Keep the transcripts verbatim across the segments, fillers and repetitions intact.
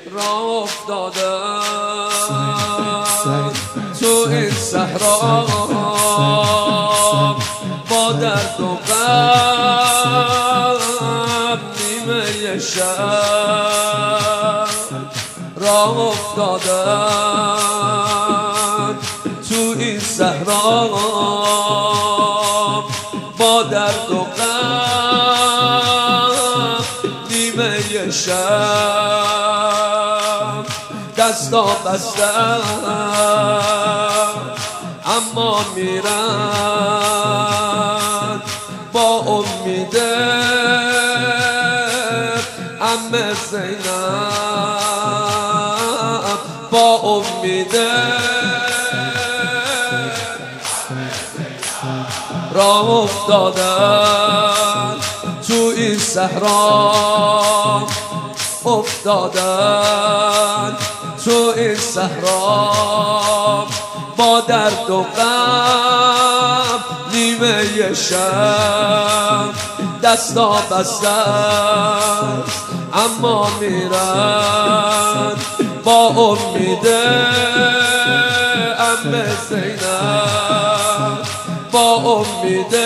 راه افتادم تو این صحرا با درد و غم نیمه شب راه افتادم تو این صحرا با درد و غم نیمه شب دستا بستم اما میرم با امید عمه زینب با امید راه افتادن تو این صحرا افتادن تو این صحرا با درد و غم نیمه شب دستا بستن اما میرن با امید عمه زینب با امید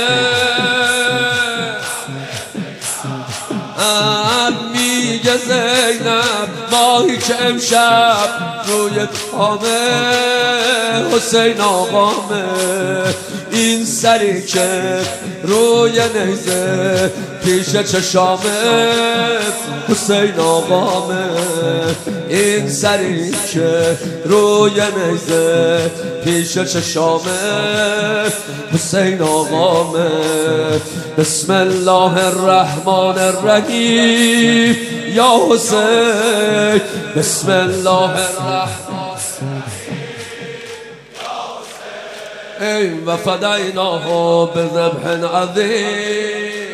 میگه زینب ماهی که امشب روی پامه حسین آقامه این سری که روی نیزه پیش چشامه حسین آقامه این سری که روی نیزه پیش چشامه حسین آقامه بسم الله الرحمن الرحیم یا حسین بسم الله الرحمن ای و فدیناه بذبح عظیم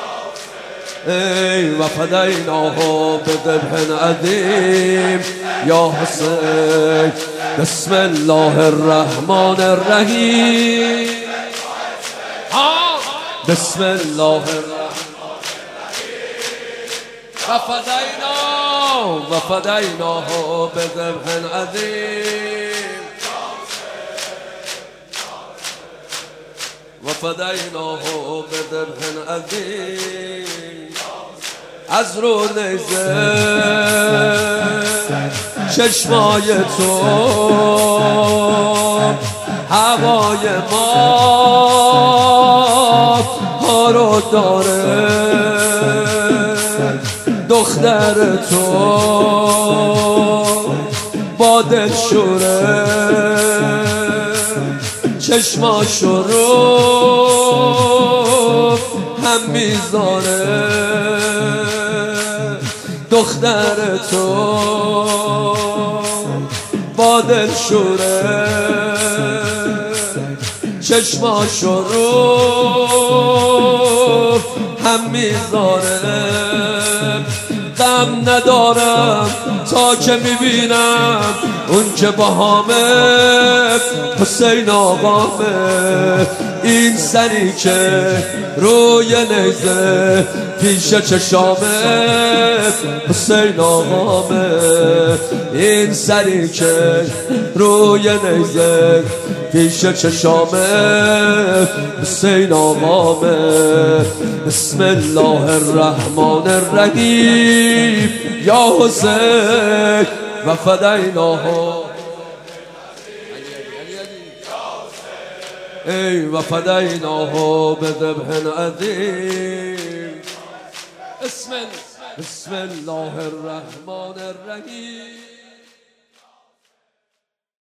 ای و فدیناه بذبح عظیم یا حسین بسم الله الرحمن الرحیم بسم الله الرحمن و فدیناه و فدیناه بذبح عظیم و فدیناه بذبح عظیم از رو نیزه چشمای تو هوای ما ها رو داره دختر تو با دلشوره چشماشو رو هم میذاره دختر تو با دلشوره چشماشو رو هم میذاره غم ندارم تا که میبینم اون که با حامد حسین آقامه این سری که روی نیزه پیش چشامه حسین آقامه این سری که روی نیزه پیش چشامه حسین آقامه بسم الله الرحمن الرحیم یا حسین و فدیناه ای و فدیناه بذبح عظیم بسم الله الرحمن الرحیم